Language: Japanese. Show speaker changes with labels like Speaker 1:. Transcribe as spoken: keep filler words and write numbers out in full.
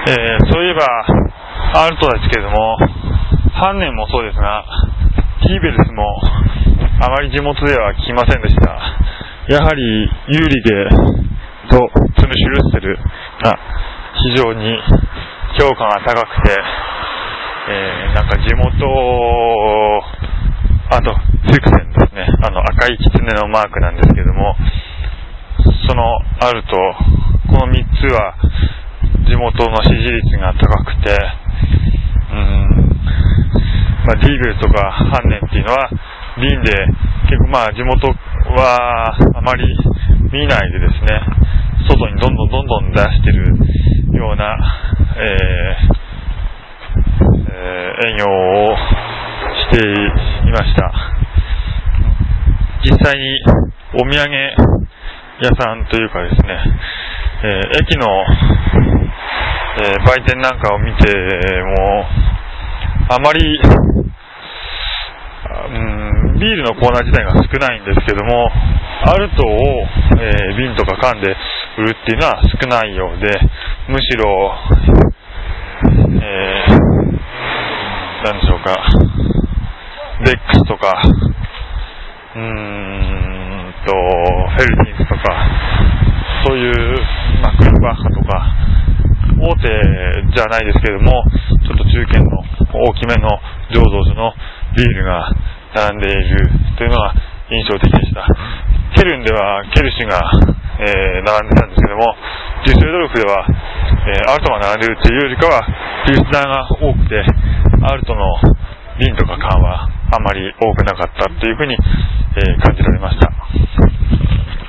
Speaker 1: えー、そういえばアルトですけれども、ハンネンもそうですが、ティーベルスもあまり地元では聞きませんでした。やはりユーリゲとツムシュルッセルが非常に評価が高くて、えー、なんか地元、あとフィクセンですね、あの赤い狐のマークなんですけれども、そのアルト、このみっつは地元の支持率が高くて、うーん、まあ、ディーベルとかハンネンっていうのはビンで結構まあ地元はあまり見ないでですね、外にどんどんどんどん出してるような、えーえー、営業をしていました。実際にお土産屋さんというかですね、えー、駅の、えー、売店なんかを見てもあまり、うん、ビールのコーナー自体が少ないんですけども、アルトを、えー、瓶とか缶で売るっていうのは少ないようで、むしろ、えー、何でしょうか、ベックスとか、うーんとフェルティンスとか、そういう、まあ、クルバッハとか大手じゃないですけれども、ちょっと中堅の大きめの醸造所のビールが並んでいるというのが印象的でした。ケルンではケルシュが、えー、並んでたんですけども、デュッセルドルフでは、えー、アルトが並んでいるというよりかはピルスナーが多くて、アルトの瓶とか缶はあまり多くなかったというふうに、えー、感じられました。